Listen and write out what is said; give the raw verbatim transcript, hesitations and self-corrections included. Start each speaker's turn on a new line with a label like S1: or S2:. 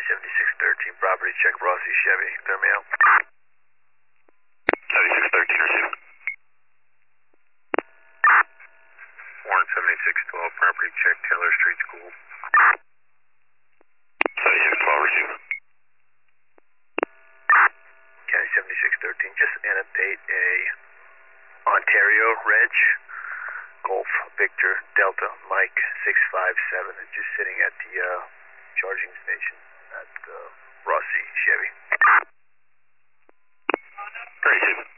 S1: seventy-six thirteen, property check, Rossi Chevy, clear me out.
S2: seventy-six thirteen, receive.
S1: Warren seventy-six twelve, property check, Taylor Street School.
S2: seventy-six twelve, receive.
S1: County seventy-six thirteen, just annotate a Ontario Reg, Golf, Victor, Delta, Mike six five seven, and just sitting at the uh, charging station at uh, Rossi Chevy.
S2: Receive.